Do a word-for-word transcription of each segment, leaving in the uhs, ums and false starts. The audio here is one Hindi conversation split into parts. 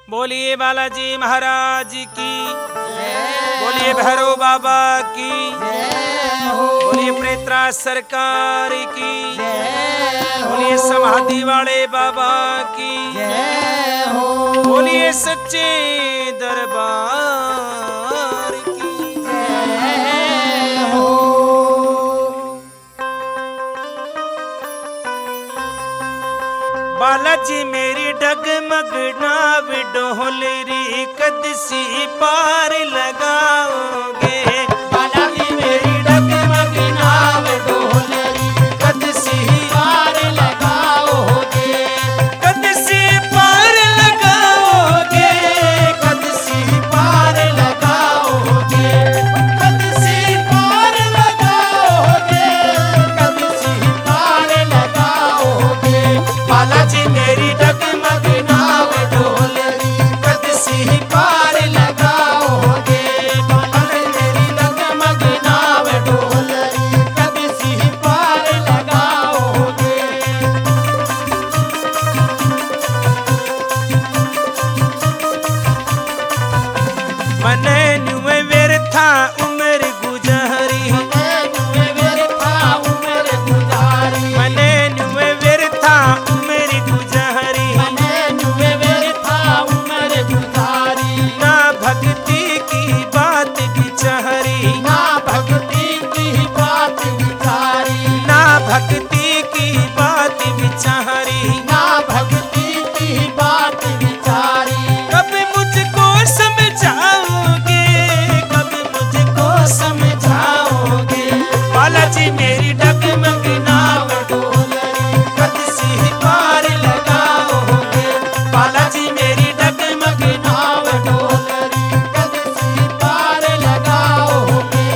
बोलिए बालाजी महाराज की, बोलिए भैरव बाबा की, बोलिए प्रेतराज सरकार की, बोलिए समाधि वाले बाबा की, बोलिए सच्चे दरबार की। बालाजी मेरी डगमग नाव डोलरी कदसी पार लगाओगे। बालाजी मेरी डगमग नाव डोलरी कदसी पार लगाओगे। कदसी पार लगाओगे, कदसी पार लगाओगे, कदसी पार लगाओगे, कदसी पार लगाओगे। बालाजी मेरी डगमग नाव डोलरी कदसी पार लगाओगे। बालाजी मेरी डगमग नाव डोलरी कदसी पार लगाओगे। मने नुए व्यर्था उम्र गुजारी, मने नुए व्यर्था उम्र गुजारी, मने नुए व्यर्था उम्र गुजारी, मने नुए व्यर्था उम्र गुजारी। ना भक्ति की बात विचारी, ना भक्ति की बात विचारी, ना भक्ति की बात विचारी, ना भक्ति की बात विचारी। कब मुझको समझाओगे, कब मुझको समझाओगे। बालाजी मेरी डगमग नाव डोलरी कदसी पार लगाओगे। बालाजी मेरी डगमग नाव डोलरी कदसी पार लगाओगे।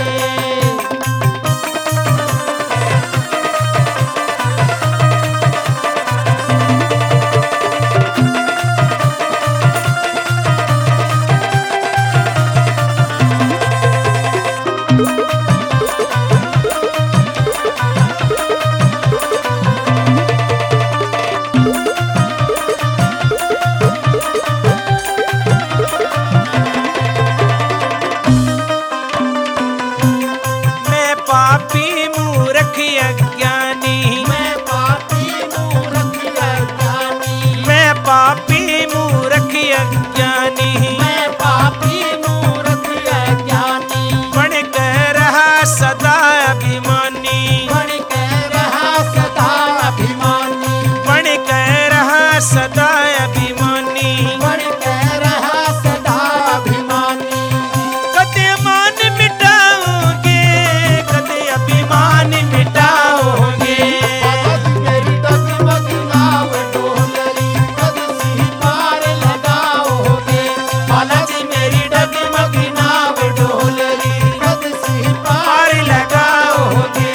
मैं पापी मूर्ख अज्ञानी, मैं पापी मूर्ख अज्ञानी, मैं पापी मूर्ख अज्ञानी, मैं पापी मूर्ख अज्ञानी। बन कर रहा सदा अभिमानी, बन कर रहा सदा अभिमानी, बन कर रहा सदा अभिमानी, बन कर रहा सदा अभिमानी। कदे मान मिटाओगे, कदे अभिमान मिटाओगे। बालाजी मेरी डगमग नाव डोलरी कदसी पार लगाओगे। बालाजी मेरी डगमग नाव डोलरी कदसी पार लगाओगे।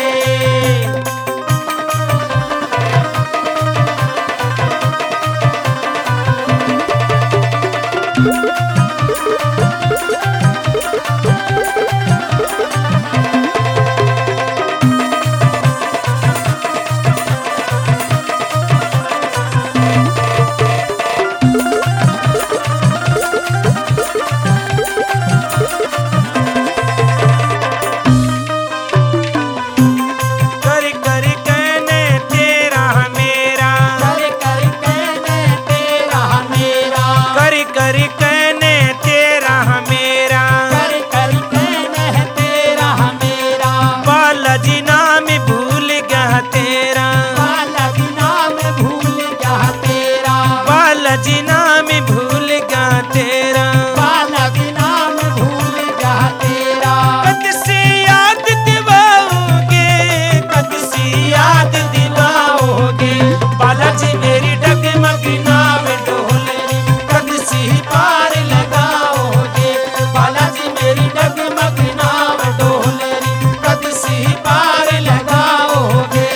कर कर कहने तेरा मेरा, कर कर कहने तेरा मेरा, कर कर कहने तेरा मेरा, कर कर कहने तेरा मेरा। बालाजी नाम भूल गया तेरा, बालाजी नाम भूल गया तेरा, बालाजी नाम भूल गया तेरा, बालाजी नाम भूल गया तेरा। कदसी याद दिलाओगे, कदसी याद दिलाओगे। बालाजी मेरी डगमग नाव डोलरी कदसी पार लगाओगे। बालाजी मेरी डगमग नाव डोलरी कदसी पार लगाओगे।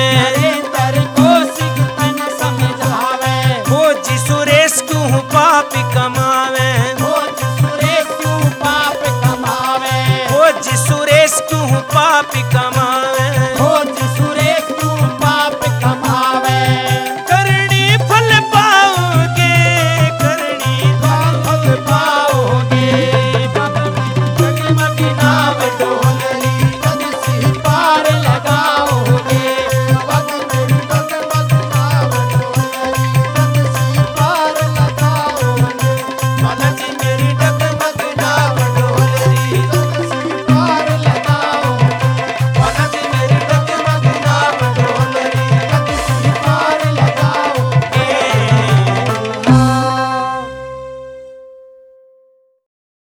नरेंद्र कौशिक तन समझावे, फौजी सुरेश क्यों पाप कमावे, फौजी सुरेश क्यों पाप कमावे, फौजी सुरेश क्यों पाप कमावे, फौजी सुरेश क्यों पाप कमावे। करनी फल पाओगे, करनी फल पाओगे, जगमगी नाव डोले